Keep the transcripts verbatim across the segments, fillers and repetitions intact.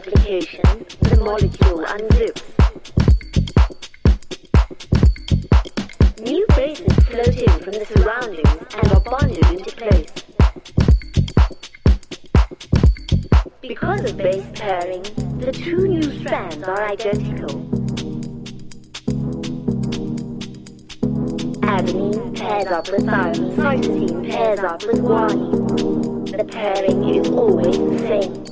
replication, the molecule unzips. New bases float in from the surroundings and are bonded into place. Because of base pairing, the two new strands are identical. Adenine pairs up with thymine, cytosine pairs up with guanine. The pairing is always the same.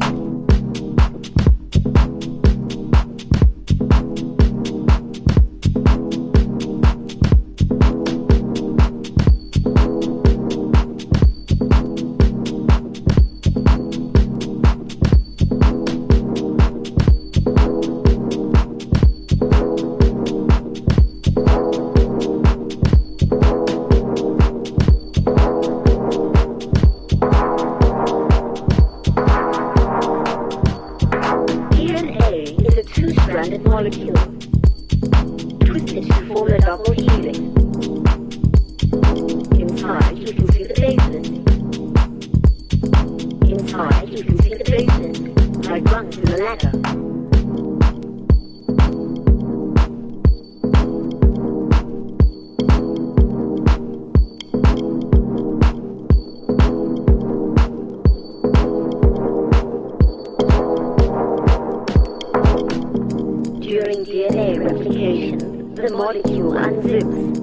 During D N A replication, the molecule unzips.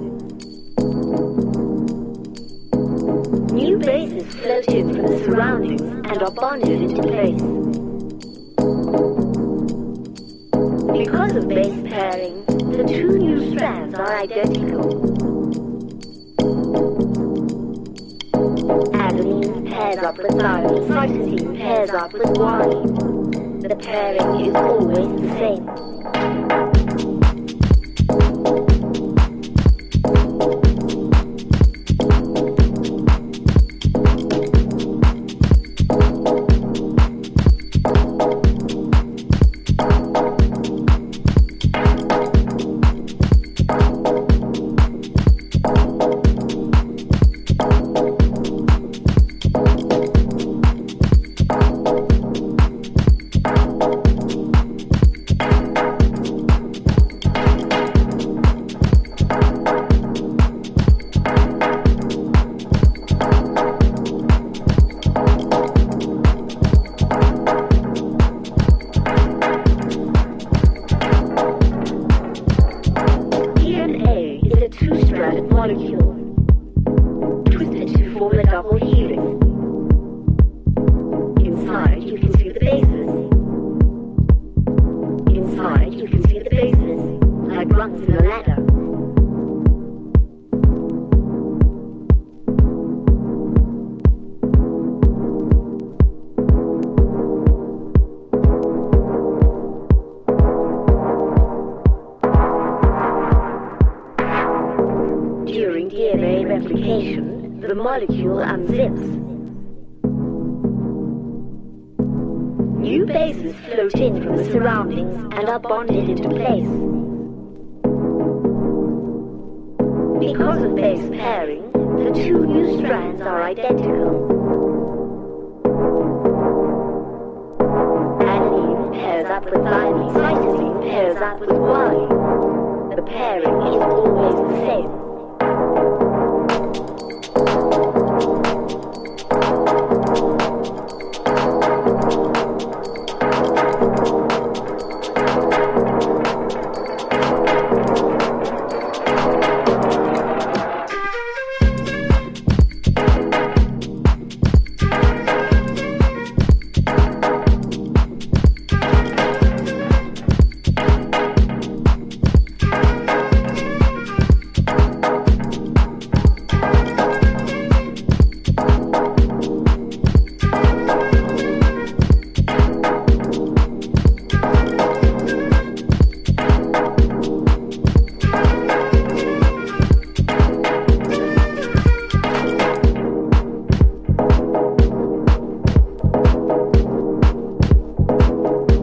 New bases float in from the surroundings and are bonded into place. Because of base pairing, the two new strands are identical. Adenine pairs up with thymine, cytosine pairs up with guanine. The pairing is always the same. The molecule unzips. New bases float in from the surroundings and are bonded into place. Because of base pairing, the two new strands are identical. Adenine pairs up with thymine, cytosine pairs up with guanine. The pairing is always the same.